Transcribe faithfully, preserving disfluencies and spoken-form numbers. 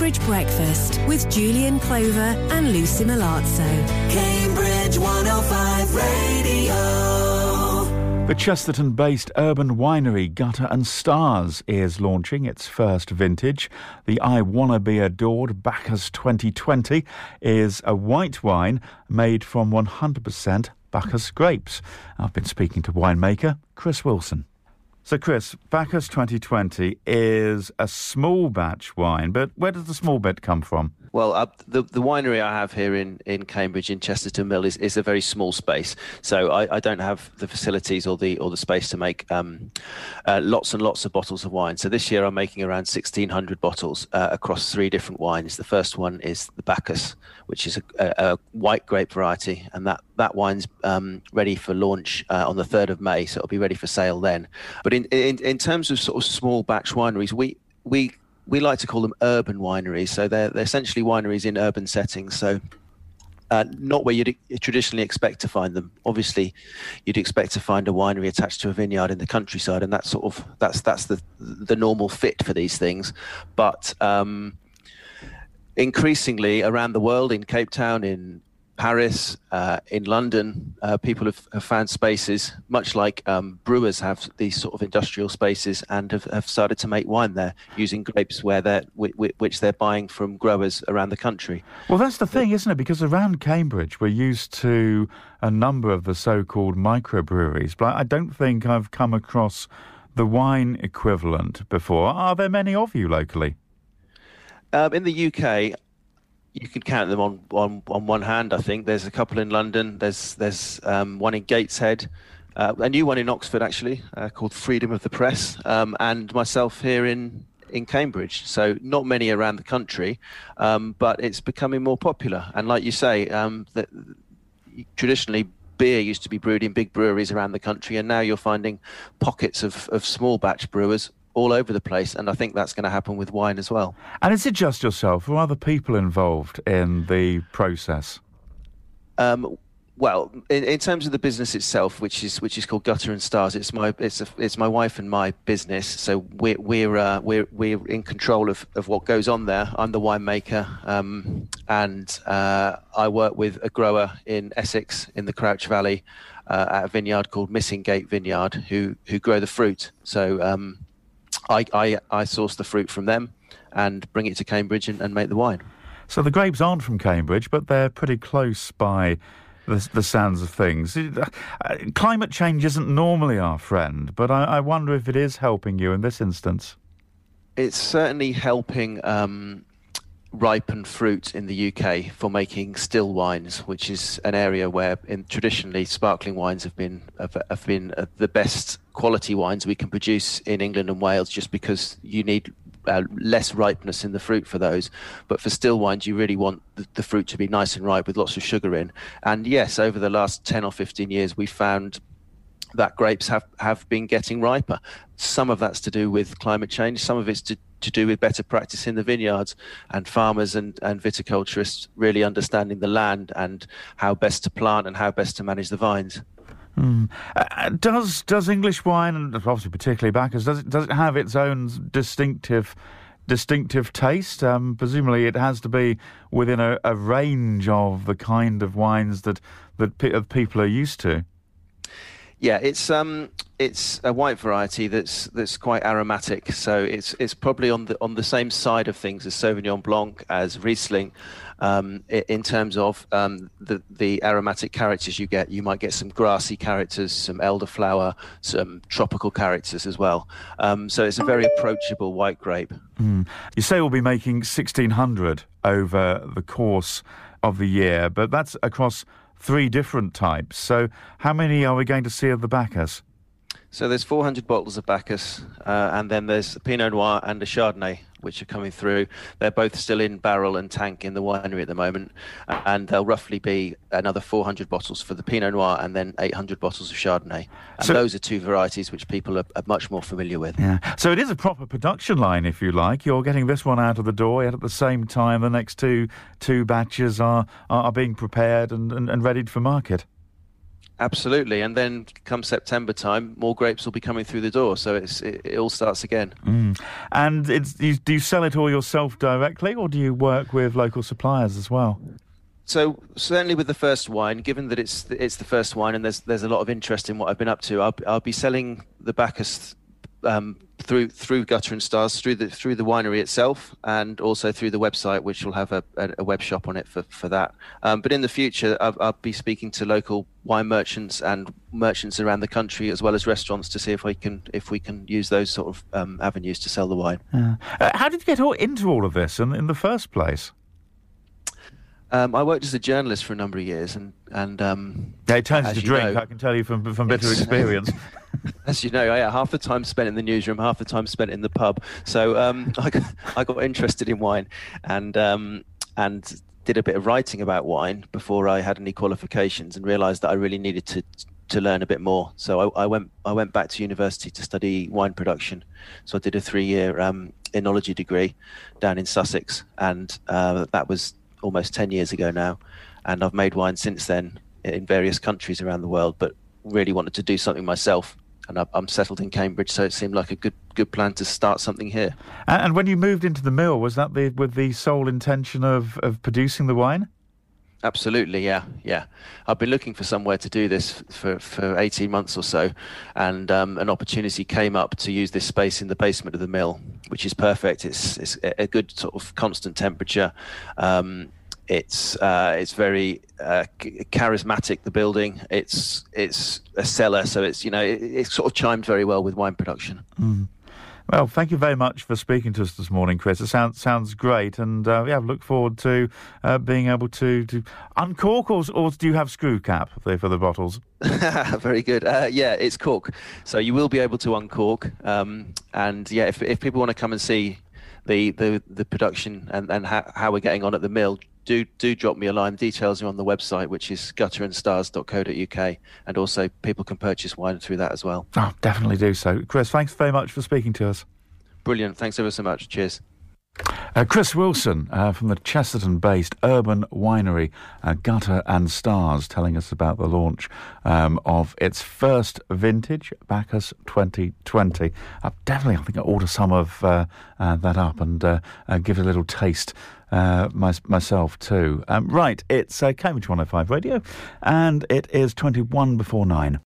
Cambridge Breakfast with Julian Clover and Lucy Milazzo. Cambridge one oh five Radio. The Chesterton-based urban winery Gutter and Stars is launching its first vintage. The I Wanna Be Adored Bacchus twenty twenty is a white wine made from one hundred percent Bacchus grapes. I've been speaking to winemaker Chris Wilson. So, Chris, Bacchus twenty twenty is a small batch wine, but where does the small bit come from? Well, uh, the the winery I have here in, in Cambridge, in Chesterton Mill, is, is a very small space. So I, I don't have the facilities or the or the space to make um, uh, lots and lots of bottles of wine. So this year I'm making around sixteen hundred bottles uh, across three different wines. The first one is the Bacchus, which is a, a, a white grape variety, and that, that wine's um, ready for launch uh, on the third of May, so it'll be ready for sale then. But in, in, in terms of sort of small batch wineries, we we we like to call them urban wineries. So they're, they're essentially wineries in urban settings. So uh, not where you'd traditionally expect to find them. Obviously, you'd expect to find a winery attached to a vineyard in the countryside, and that's sort of that's that's the the normal fit for these things. But um, increasingly around the world, in Cape Town, in Paris, uh, in London, uh, people have, have found spaces, much like um, brewers have these sort of industrial spaces, and have, have started to make wine there using grapes where they're, w- w- which they're buying from growers around the country. Well, that's the thing, isn't it? Because around Cambridge, we're used to a number of the so-called microbreweries, but I don't think I've come across the wine equivalent before. Are there many of you locally? Um, in the U K, you can count them on, on, on one hand, I think. There's a couple in London. There's there's um, one in Gateshead, uh, a new one in Oxford, actually, uh, called Freedom of the Press, um, and myself here in, in Cambridge. So not many around the country, um, but it's becoming more popular. And like you say, um, that traditionally beer used to be brewed in big breweries around the country, and now you're finding pockets of, of small batch brewers all over the place, and I think that's going to happen with wine as well. And is it just yourself or other people involved in the process? Um, well, in, in terms of the business itself, which is which is called Gutter and Stars, it's my it's a, it's my wife and my business. So we're we're uh, we're we're in control of, of what goes on there. I'm the winemaker, um, and uh, I work with a grower in Essex in the Crouch Valley uh, at a vineyard called Missing Gate Vineyard, who who grow the fruit. So um, I, I I source the fruit from them and bring it to Cambridge and, and make the wine. So the grapes aren't from Cambridge, but they're pretty close by the, the sounds of things. Climate change isn't normally our friend, but I, I wonder if it is helping you in this instance. It's certainly helping um, ripen fruit in the U K for making still wines, which is an area where in, traditionally sparkling wines have been have, have been uh, the best quality wines we can produce in England and Wales, just because you need uh, less ripeness in the fruit for those. But for still wines, you really want the, the fruit to be nice and ripe with lots of sugar in. And yes, over the last ten or fifteen years, we've found that grapes have, have been getting riper. Some of that's to do with climate change. Some of it's to, to do with better practice in the vineyards, and farmers and, and viticulturists really understanding the land and how best to plant and how best to manage the vines. Mm. Uh, does does English wine, and obviously particularly Bacchus, does it, does it have its own distinctive distinctive taste? Um, presumably it has to be within a, a range of the kind of wines that, that pe- people are used to. Yeah, it's um, it's a white variety that's that's quite aromatic. So it's it's probably on the on the same side of things as Sauvignon Blanc, as Riesling, um, in terms of um, the the aromatic characters you get. You might get some grassy characters, some elderflower, some tropical characters as well. Um, so it's a very approachable white grape. Mm. You say we'll be making sixteen hundred over the course of the year, but that's across three different types. So how many are we going to see of the Bacchus? So there's four hundred bottles of Bacchus, uh, and then there's a Pinot Noir and a Chardonnay, which are coming through. They're both still in barrel and tank in the winery at the moment, and there'll roughly be another four hundred bottles for the Pinot Noir and then eight hundred bottles of Chardonnay. And so, those are two varieties which people are, are much more familiar with. Yeah. So it is a proper production line, if you like. You're getting this one out of the door, yet at the same time the next two two batches are, are being prepared and, and, and readied for market. Absolutely, and then come September time, more grapes will be coming through the door, so it's, it, it all starts again. Mm. And it's, you, do you sell it all yourself directly, or do you work with local suppliers as well? So certainly with the first wine, given that it's it's the first wine and there's there's a lot of interest in what I've been up to, I'll, I'll be selling the Bacchus um, through through Gutter and Stars, through the through the winery itself, and also through the website, which will have a, a, a web shop on it for for that. Um, but in the future, I'll, I'll be speaking to local wine merchants and merchants around the country, as well as restaurants, to see if we can if we can use those sort of um, avenues to sell the wine. Yeah. Uh, how did you get all into all of this in, in the first place? Um, I worked as a journalist for a number of years, and and um, yeah, it turns to you drink. know, I can tell you from from bitter experience. As you know, yeah, half the time spent in the newsroom, half the time spent in the pub. So um, I, got, I got interested in wine, and um, and did a bit of writing about wine before I had any qualifications, and realised that I really needed to to learn a bit more. So I, I went I went back to university to study wine production. So I did a three-year um, enology degree down in Sussex, and uh, that was almost ten years ago now, and I've made wine since then in various countries around the world, but really wanted to do something myself, and I'm settled in Cambridge, so it seemed like a good good plan to start something here. And when you moved into the mill, was that the, with the sole intention of, of producing the wine? Absolutely, yeah, yeah. I've been looking for somewhere to do this for, for eighteen months or so, and um, an opportunity came up to use this space in the basement of the mill, which is perfect. It's, it's a good sort of constant temperature. Um, it's uh, it's very uh, charismatic, the building. It's it's a cellar, so it's you know it, it sort of chimed very well with wine production. Mm. Well, thank you very much for speaking to us this morning, Chris. It sounds sounds great, and uh, yeah, look forward to uh, being able to, to uncork, or, or do you have screw cap for the, for the bottles? Very good. Uh, yeah, it's cork, so you will be able to uncork. Um, and yeah, if if people want to come and see the the, the production and, and how, how we're getting on at the mill, do do drop me a line. Details are on the website, which is gutter and stars dot co dot uk, and also people can purchase wine through that as well. Oh, definitely do so. Chris, thanks very much for speaking to us. Brilliant. Thanks ever so much. Cheers. Uh, Chris Wilson uh, from the Chesterton-based urban winery uh, Gutter and Stars, telling us about the launch um, of its first vintage, Bacchus twenty twenty. Uh, definitely, I think I'll order some of uh, uh, that up and uh, uh, give it a little taste uh, my, myself too. Um, right, it's uh, Cambridge one oh five Radio, and it is twenty-one before nine.